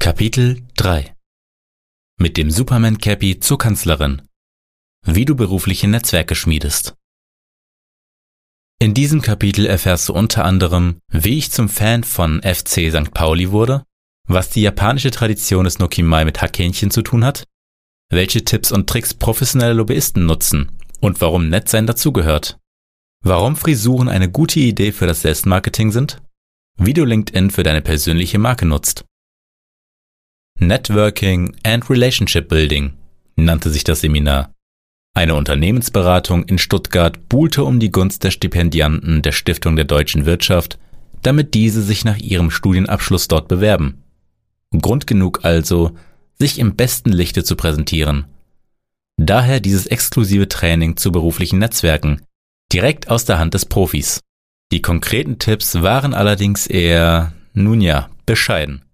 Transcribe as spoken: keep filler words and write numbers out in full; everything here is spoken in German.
Kapitel drei. Mit dem Superman Cappy zur Kanzlerin. Wie du berufliche Netzwerke schmiedest. In diesem Kapitel erfährst du unter anderem, wie ich zum Fan von F C Sankt Pauli wurde, was die japanische Tradition des Nokimai mit Hackhähnchen zu tun hat, welche Tipps und Tricks professionelle Lobbyisten nutzen und warum Nettsein dazugehört, warum Frisuren eine gute Idee für das Selbstmarketing sind, wie du LinkedIn für deine persönliche Marke nutzt. Networking and Relationship Building nannte sich das Seminar. Eine Unternehmensberatung in Stuttgart buhlte um die Gunst der Stipendianten der Stiftung der Deutschen Wirtschaft, damit diese sich nach ihrem Studienabschluss dort bewerben. Grund genug also, sich im besten Lichte zu präsentieren. Daher dieses exklusive Training zu beruflichen Netzwerken, direkt aus der Hand des Profis. Die konkreten Tipps waren allerdings eher, nun ja, bescheiden.